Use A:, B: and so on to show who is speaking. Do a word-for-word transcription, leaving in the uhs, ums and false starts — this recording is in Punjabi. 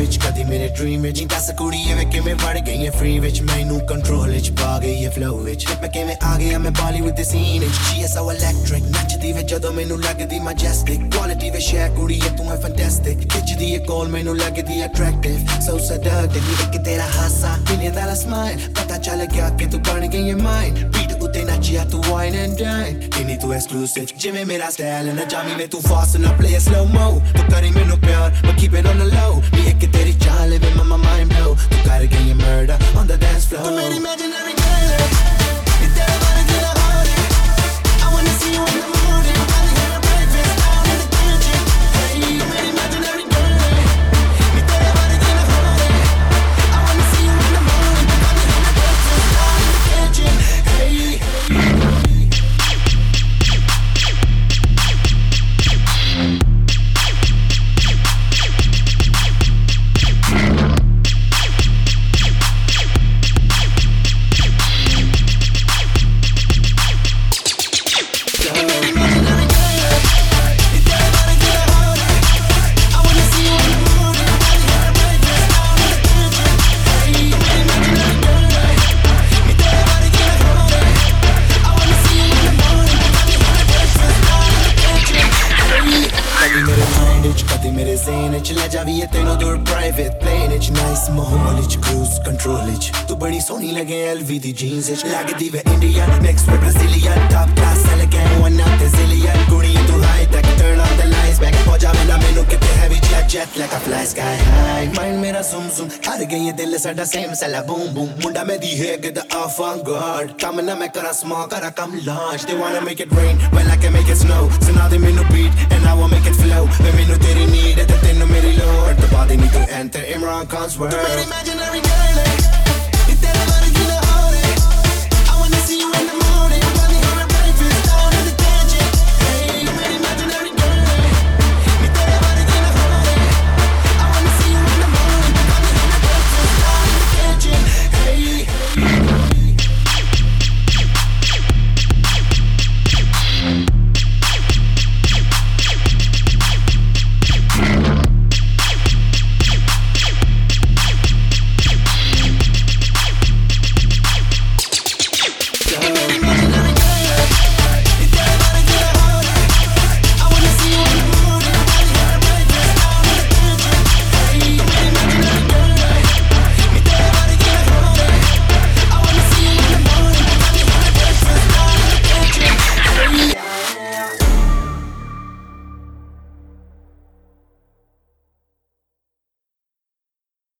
A: ਵਿੱਚ ਕਦੀ ਮੇਰੇ ਡ੍ਰੀਮ ਵਿੱਚ ਦੱਸ ਕੁੜੀ ਐਵੇਂ ਕਿਵੇਂ ਵੜ ਗਈ ਹੈ ਫ੍ਰੀ ਵਿੱਚ ਮੈਨੂੰ ਕੰਟਰੋਲ ਵਿੱਚ ਪਾ ਗਈ ਹੈ ਫਲੋ ਵਿੱਚ ਮੈਂ ਕਿਵੇਂ ਆ ਗਿਆ ਮੈਂ ਬਾਲੀਵੁੱਡ ਦੇ ਸੀਨ ਵਿੱਚ she is so electric ਨੱਚਦੀ ਵੇ ਜਦੋਂ ਮੈਨੂੰ ਲੱਗਦੀ majestic quality ਵੇ ਸ਼ੇਅਰ ਕੁੜੀ ਹੈ ਤੂੰ ਹੈ fantastic ਖਿੱਚਦੀ ਹੈ ਕੋਲ ਮੈਨੂੰ ਲੱਗਦੀ attractive so seductive ਇੱਕ ਤੇਰਾ ਹਾਸਾ ਮਿਲੇ ਦਾ smile ਪਤਾ ਚੱਲ ਗਿਆ ਕਿ ਤੂੰ ਬਣ ਗਈ ਹੈ mine beat ਉੱਤੇ ਨੱਚਿਆ ਤੂੰ wine and dine ਕਿੰਨੀ ਤੂੰ exclusive ਜਿਵੇਂ ਮੇਰਾ style ਨਾ ਜਾਮੀ ਵੇ ਤੂੰ fast ਨਾ play slow mo ਤੂੰ ਕਰੀ ਮੈਨੂੰ ਪਿਆਰ but keep it on the low ਵੀ ਇੱਕ ਤੇਰੀ ਚਾਲ ਵੇ my mind blow ਤੂੰ ਕਰ ਗਈ ਹੈ murder on the dance floor ਤੂੰ ਮੇਰੀ imaginary girl ਹੈ ਨੀ ਤੇਰੇ ਬਾਰੇ ਦਿਲ ਹੋਰ ਹੈ I wanna see you in the morning probably have a breakfast down in the kitchen hey ਤੂੰ ਮੇਰੀ imaginary girl ਹੈ ਨੀ ਤੇਰੇ ਬਾਰੇ ਦਿਲ ਹੋਰ ਹੈ I wanna see you in the morning probably have a breakfast down in the kitchen hey ਚਲਾ ਜਾਵੀਏ ਤੈਨੂੰ ਦੂਰ ਪ੍ਰਾਈਵੇਟ ਪਲੇਨ ਵਿੱਚ ਨਾਈਸ ਮਾਹੌਲ ਵਿੱਚ ਕਰੂਜ਼ ਕੰਟਰੋਲ ਵਿੱਚ ਤੂੰ ਬੜੀ ਸੋਹਣੀ ਲੱਗੇ ਐਲਵੀ ਦੀ ਜੀਨਸ ਵਿੱਚ ਲੱਗਦੀ ਵੇ ਇੰਡੀਅਨ ਨੈਕਸਟ ਵੇ Brazilian top class elegant one of the zillion ਕੁੜੀ ਤੂੰ high tech turn on the lights back ਹੋ ਜਾਵੇ ਨਾ ਮੈਨੂੰ ਕਿਤੇ heavy jet jet like a fly sky high mind ਮੇਰਾ ਜ਼ੂਮ ਜ਼ੂਮ ਹਰ ਗਈ ਦਿਲ ਸਾਡਾ ਸੇਮ ਸਲਾ ਬੂਮ ਬੂਮ ਮੁੰਡਾ ਮੈਂ ਦੀ ਹੈ ਕਿ ਦ avant-garde ਕੰਮ ਨਾ ਮੈਂ ਕਰਾਂ small ਕਰਾਂ ਕੰਮ large they wanna make it rain well I can make it snow so now they ਮੈਨੂੰ beat and I will make it flow ਵੇ ਮੈਨੂੰ ਤੇਰੀ need ਹੈ ਤੇ ਤੈਨੂੰ ਮੇਰੀ ਲੋੜ ਤਾਂ ਬਾਅਦ ਨਹੀਂ ਤੂੰ enter Imran Khan's world ਤੂੰ ਮੇਰੀ imaginary